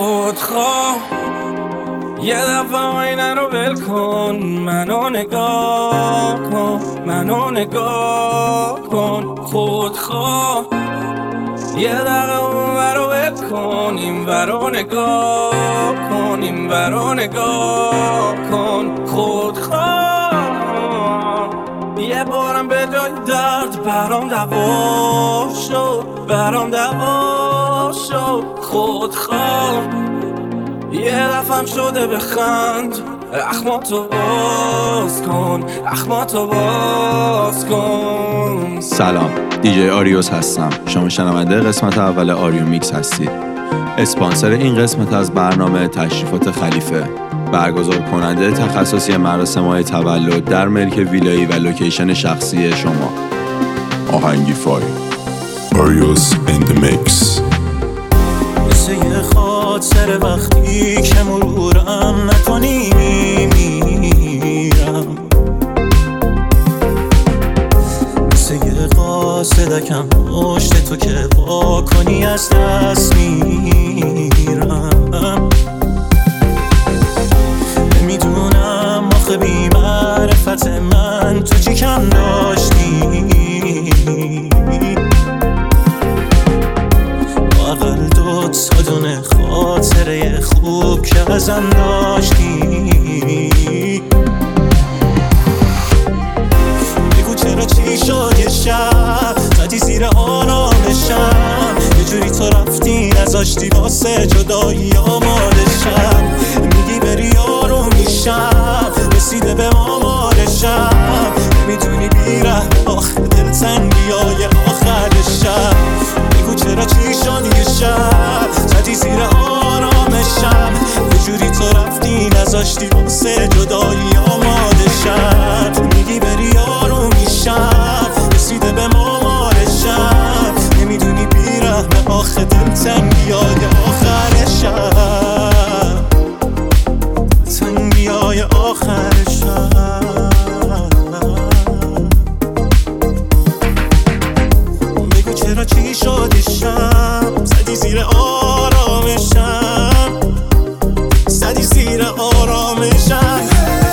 خودخواه یه دفعه آینه رو ول کن، منو نگاه کن، منو نگاه کن. خودخواه یه دقیقه اون رو ول کن، این رو نگاه کن، این رو نگاه کن. خودخواه یه بارم به جای درد برام دوا شد، برام دوا شد. خودخواه یه دفعم شده بخند، اخماتو باز کن، اخماتو باز کن. سلام، دیجی آریوس هستم. شما شنونده قسمت اول آریو میکس هستید. اسپانسر این قسمت از برنامه تشریفات خلیفه، برگزار کننده تخصصی مراسم‌های تولد در ملک ویلایی و لوکیشن شخصی شما. آهنگی فای آریوس این دی میکس. مثل یه خاطر وقتی که مرورم نکنی میمیرم، مثل یه قاصدکم پشت تو که وا کنی از دست میرم. نمیدونم آخه بی معرفت من تو چی کم داشتی، اقل دو تا دونه خاطره خوب که ازم داشتی. بگو چرا چی شد یه شب زدی زیر آرامشم، یه جوری تو رفتی نذاشتی واسه جدایی آمادشم. میگی بری آروم میشم، رسیده به مامارشم، نمیدونی بیره آخه دلتنگیای آخرشم. بگو چرا چی شد یه شب زدی زیر آرامشم، یه جوری تو رفتی نذاشتی واسه جدایی آمادشم. میگی بری آروم میشم، رسیده به مامارشم، نمیدونی بیرحمه آخه دلتنگیای آخرشم، تنگیای آخرشم. بگو چرا چی شد شب زدی زیر آرامشم، زدی زیر آرامشم.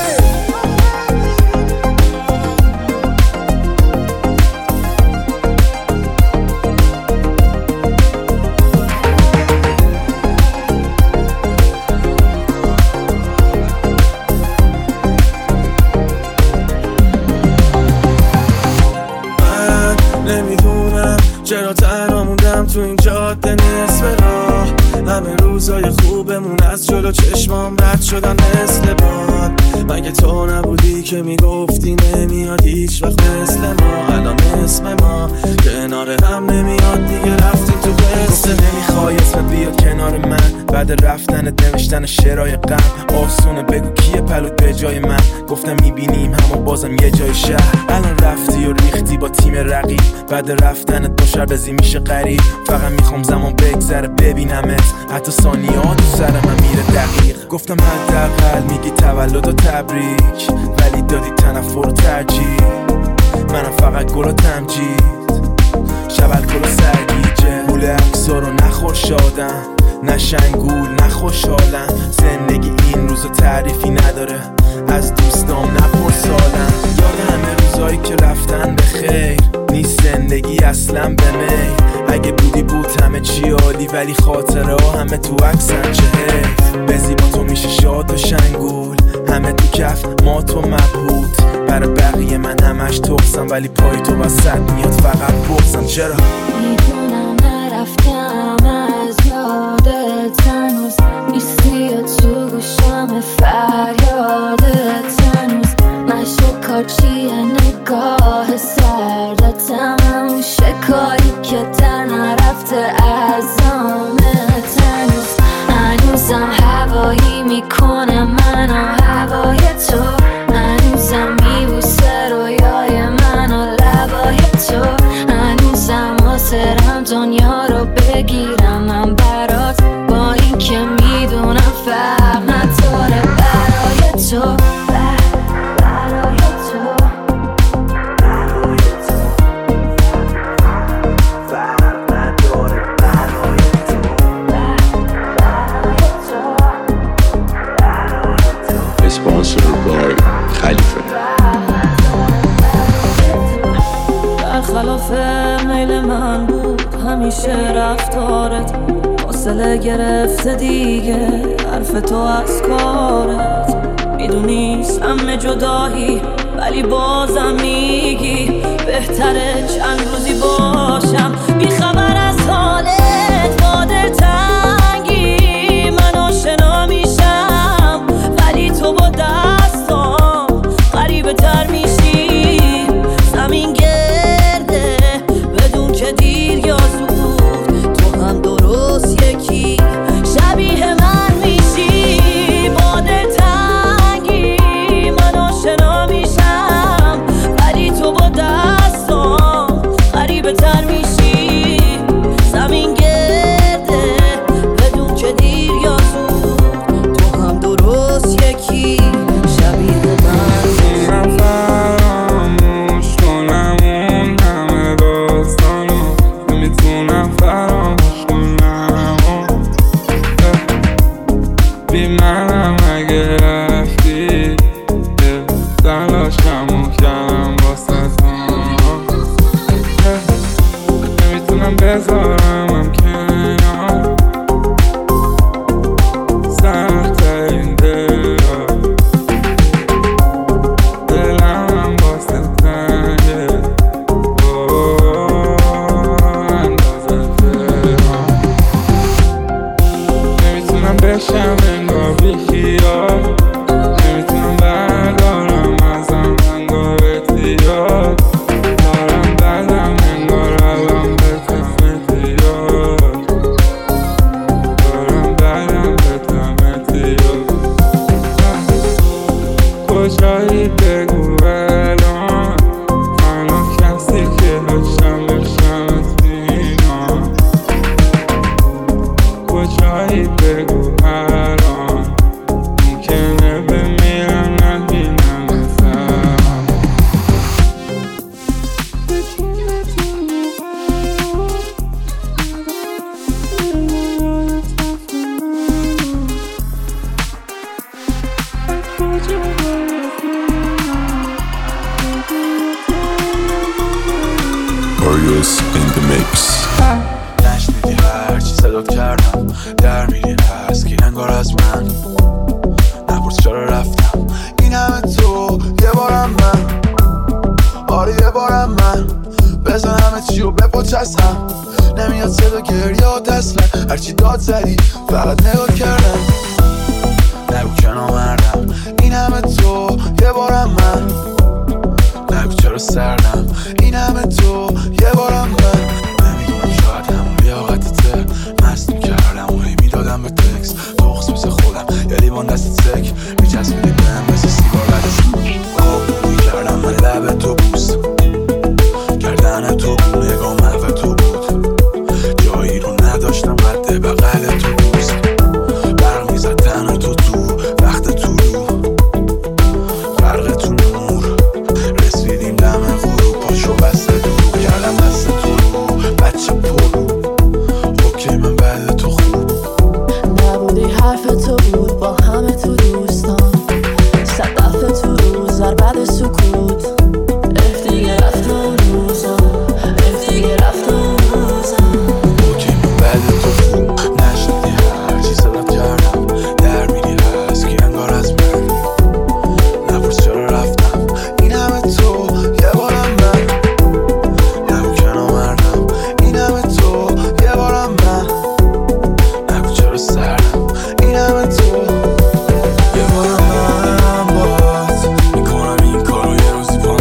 نمیدونم چرا تنها موندم تو این جاده نصف راه. همه روزای خوبمون از جلو چشمام رد شدن مثل باد. مگه تو نبودی که میگفتی نمیاد هیچ وقت مثل ما؟ الان اسم ما کنار هم نمیاد دیگه، رفتیم تو قصه. نمیخوای اسمت بیاد کنار من، بعد رفتنت نوشتن شعرهای غم. آسونه بگو کیه پلوت به جای من؟ گفتم میبینیم اما بازم یه جای شهر. الان رفتی و ریختی با تیم رقیب، بعد رفتنت با شربزی میشه غریب. فقط میخوام زمان بگذره ببینمت، حتی ثانیه‌ها تو سر من میره دقیق. گفتم حداقل میگی تولد و تبریک، ولی دادی تنفر و ترجیح. منم فقط گل و تمجید، شب الکل و سرگیجه. گول عکسا رو نخور شادم، نه شنگول نه خوشحالم. زندگی این روزا تعریفی نداره، از دوستام نپرسالم. یاد همه روزایی که رفتن به خیر، نیست زندگی اصلا به می. اگه بودی بود همه چی عالی، ولی خاطره ها همه تو عکسن. چه حیف بزی با تو میشه شاد و شنگول، همه تو کف ما تو مبهوت. برای بقیه من همش توقسم، ولی پای تو وسط میاد فقط بغزم. چرا میدونم نرفتم از یادت، هنوز نیستی تو گوشم فریادت. هنوز مشو کارچیه نگاه سردت، همون شکاری که در نرفته از آمت. هنوزم هوایی میکنه منو هوای تو، هنوزم میبوسه رویای منو لبای تو. هنوزم حاضرم دنیا رو بگیرم من برات، با این که میدونم فرق نداره برای تو. برای تو میشه رفتارت، فاصله گرفته دیگه حرف تو از کارت. میدونی سم جدایی ولی بازم میگی بهتره چند روزی باشم بی خبر از حالت. با دلتنگی من آشنا میشم ولی تو با دستام غریبه تر میشی. زمین گرده بدون که دیر یا زود، تو هم درست یکی شبیه من میشی. با دلتنگی من آشنا میشم ولی تو با دستام غریبه تر میشی. زمین گرده بدون که دیر یا زود، تو هم درست یکی شبیه من. فراموش کنم اون همه داستانو، نمیتونم فراموش کنم. بی منم اگه رفتی تلاشمو کردم واسه تو، نمیتونم بذارمم کنار. سخت این دلم واسه تنگه اندازه دلم. نمیتونم بشم انگار بی خیال، نمیتونم بردارم ازم انگار احتیاط. دارم بدم انگار الان بتم احتیاط، دارم بدم بتم احتیاط. کجایی بگو الان، تنها کسی که داشتم بشمت بینام. کجایی بگو الان، ممکنه بمیرم نبینم ازم. Arios in the mix. نشنیدی هرچی صدات کردم، در میری از کی انگار از من. نپرس چرا رفتم این همه تو یه بارم من. آره یه بارم من بزن همه چی رو بپچستم. نمیاد صدا گریات اصلا، هرچی داد زدی فقط نگاه کردم. نگو که نامردم این همه تو یه بارم من. نگو چرا سردم این همه تو یه بارم من. نمیدونم شاید همون لیاقتته، مست میکردم و هی میدادم به تکس. تخص مثل خودم یه لیوان دست سک میچسبیدی بهم مثل سیگار بدست. آب میکردم من لب تو بوس کردن تو بود، نگاه محو تو بود. جایی رو نداشتم قد بغل تو دوست. برق میزد تن تو وقت تو رو فرق تو نور. رسیدیم دم غروب، پاشو بسته دور کردم دست تو رو بچه پرو. اوکی من بعد تو خوب نبودی حرف تو بود با همه تو دوستان. صدف تو روز در بعد سکوت رفت دیگه رفت اون روزا، رفت دیگه رفت اون روزا. اوکی من بعد تو خوب نشنیدی هرچی صدات کردم، در میری از کی انگار از من. نپرس چرا رفتم این همه تو یه بارم من. نگو که نامردم این همه تو یه بارم من. نگو چرا سردم این همه تو یه بارم من. باز میکنم این کارو یه روزی پا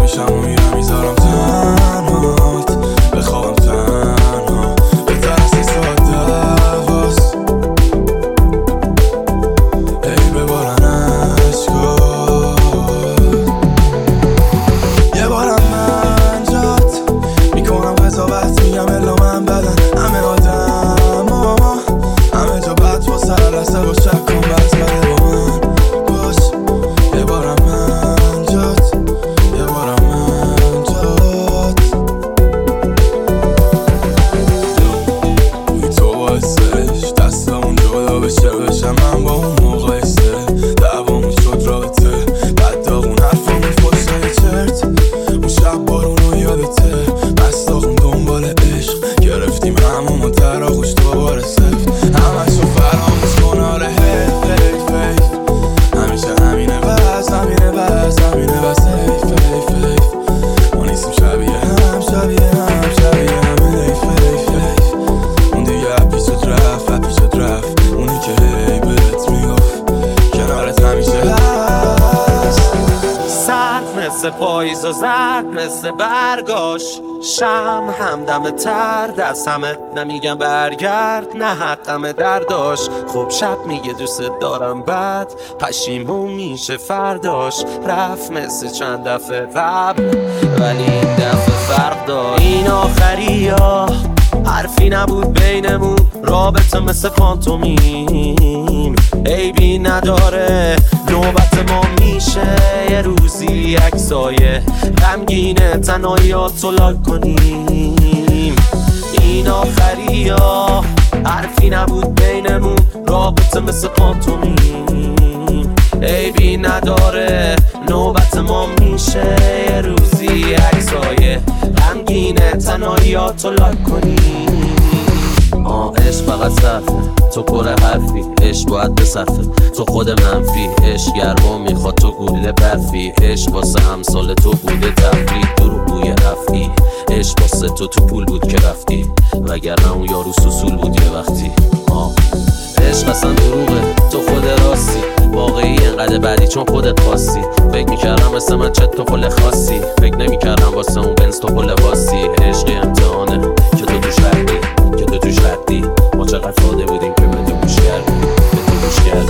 مثل پاییز و زرد مثل برگاش شم همدم تر دست همه نمیگم برگرد نه حقم درداش خب شب میگه دوست دارم بعد پشیمون میشه فرداش رفت مثل چند دفعه قبل ولی این دفعه فرق داشت این آخری ها حرفی نبود بینمون رابطه مثل پانتومیم عیبی نداره نوبت ما میشه یه روزی اکسایه غمگینه تنهاییاتو لاک کنیم این آخری ها حرفی نبود بینمون رابطه مثل پانتومیم عیبی نداره نوبت ما میشه یه روزی اکسایه غمگینه تنهاییاتو لاک کنیم عشق فقط صرفه تو پر حرفی عشق باید بصرفه تو خود منفی عشق گرما میخواد تو گوله برفی عشق واسه امثال تو بوده تفریح دروغگوی رفتی عشق واسه تو پول بود که رفتی وگرنه اون یارو سوسول بود یه وقتی عشق اصلا دروغه تو خود راستی واقعی انقدر بعدی چون خودت خواستی فکر میکردم مثل من چت تو پل خاصی فکر نمیکردم واسه اون بنز تو پل واستی عشق امتحانه که تو توش ردی ما چقدر ساده بودیم که به تو گوش کردی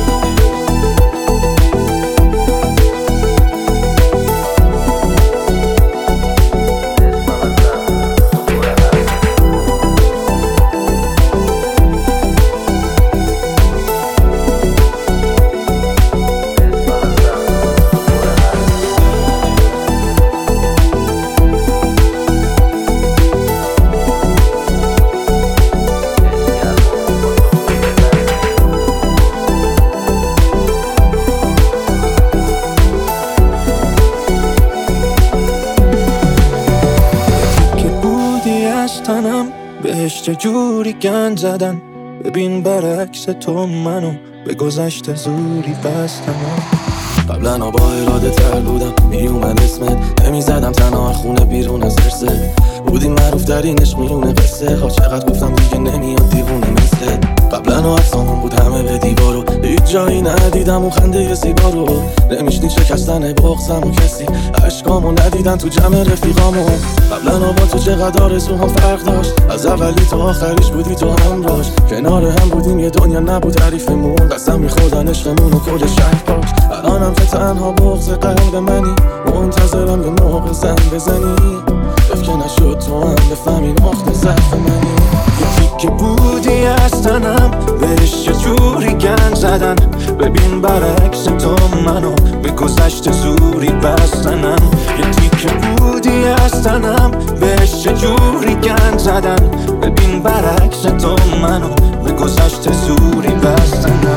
بهش چجوری گند زدن ببین برعکس تو منو به گذشته زوری بستم قبلا با اراده تر بودم میومد اسمت نمیزدم تنها خونه بیرون از درست بودی معروف در این عشق میونه قصه ها چقدر گفتم دیگه نمیاد دیوونه مثل قبلا افسانون بود همه به دیوارو هیچ جایی ندیدم اون خنده زیبا رو نمیشنی شکستن بغضم و کسی عشقامو ندیدن تو جمع رفیقامو قبلا با تو چقدر آرزوها فرق داشت از اولی تا آخریش بودی تو همراش کنار هم بودیم یه دنیا نبود تعریفمون قسم میخوردن عشقمون و کل شهر پاک الانم که تنها بغض قلب منی منتظرم یه موقع زن بزنی که نشد تو هم بفهمی نقطه ضعف منی یکی که بودی از تنم بهش چه جوری گند زدن ببین برعکس تو منو به گذشته زوری بستنم یکی که بودی از تنم بهش چه جوری گند زدن ببین برعکس تو منو به گذشته زوری بستنم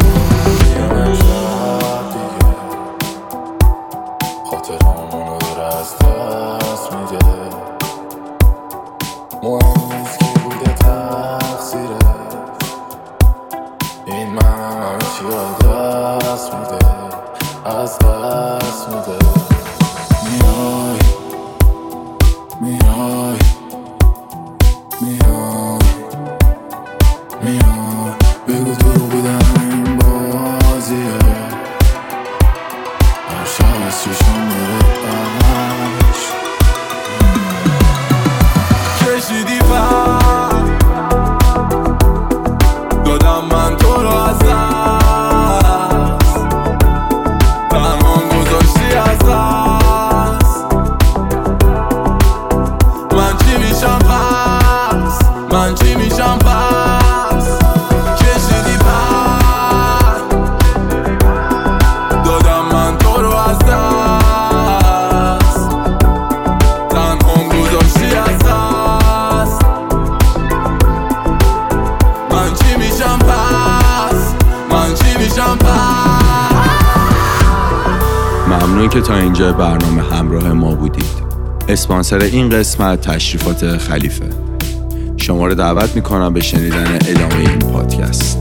خاطرامونو داره از دست میده مهم نیست کی بوده تقصیرت این من همه چی رو دست میده از دست میده میای بگو تو بودم این بازیه هر شب از چشم داره عشق کشیدی پر دادم من تو رو از دست تنهام گذاشتی از دست من چی میشم پس من چی میشم پس کشیدی پر دادم من تو رو از دست تنهام گذاشتی از دست من چی میشم پس من چی میشم پس. ممنون که تا اینجا برنامه همراه ما بودید. اسپانسر این قسمت تشریفات خلیفه. شما رو دعوت میکنم به شنیدن ادامه این پادکست.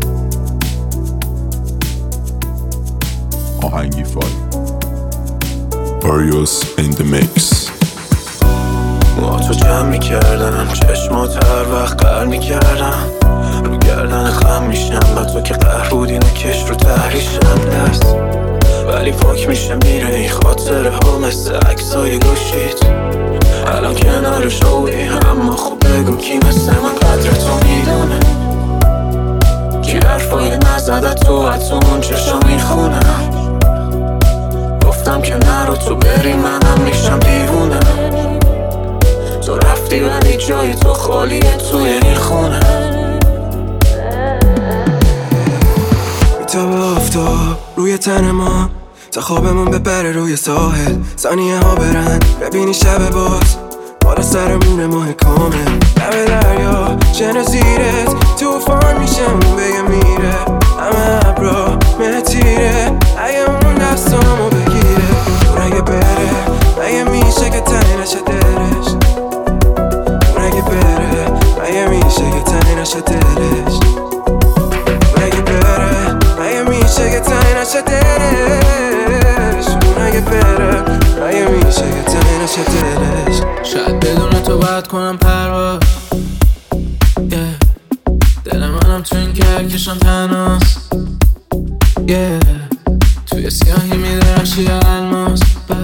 آهنگی فای Arios in the mix. با تو جمع میکردم چشمات هر وقت قهر میکردم رو گردن خم میشم با تو که قهر بودی نکش رو تحریشم دست ولی پاک میشه میره این خاطره ها مثل عکسای گوشیت. الان کنار شوی اما خوب بگو کی مثل من قدر تو میدونه، کی حرفای نزده تو اون چشا میخونم. گفتم که نرو تو بری منم میشم دیوونه، تو رفتی ولی جای تو خالیه توی این خونه. میتابه آفتاب روی تن ما تا خوابمون ببره روی ساحل، ثانیه ها برن ببینی شب باز بالا سرمونه ماه کامل. لب دریا شن زیرت توفان میشه اون بگه میره، همه ابرا مه تیره اگه اون دستامو بگیره. اون اگه بره اگه میشه که تنی نشه دلش، اون اگه بره اگه میشه که تنی نشه دلش، اون اگه بره اگه میشه که تنی نشه دلش، اون اگه بره اگه میشه که تنی نشه دلش. شاید بدون تو باید کنم پرواز، دل منم تو این کهکشان تنهاست، توی سیاهی میدرخشی یا الماس.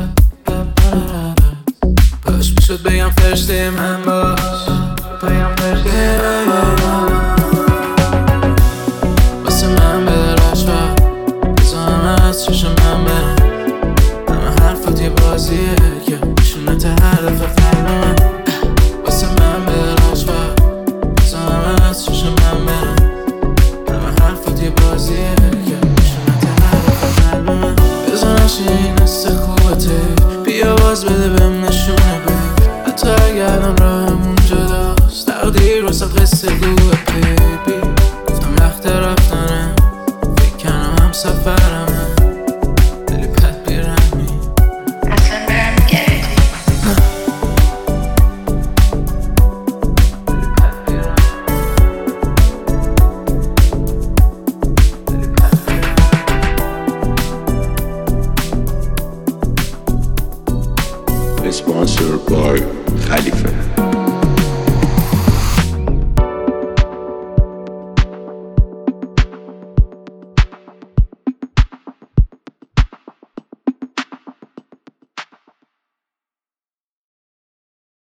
پاش میشد بگم فرشته من باش، واسه من بدرش و بزنم از چشم من برم. همه حرفات یه بازیه که میشونه تا هدف فرمان. واسه من بدرش و بزنم از چشم من برم. همه حرفات یه بازیه که میشونه تا هدف فرمان. بزنش این است خوبته، بیا باز بده بهم نشونه بده، حتی اگر الان راهم جداست تقدیر واسه قصه گوه بیبی. گفتم وقت رفتنه فکر کنم هم سفرمه، دلی پد بیرمی اصلا برمیگردی. Sponsored by خلیفه.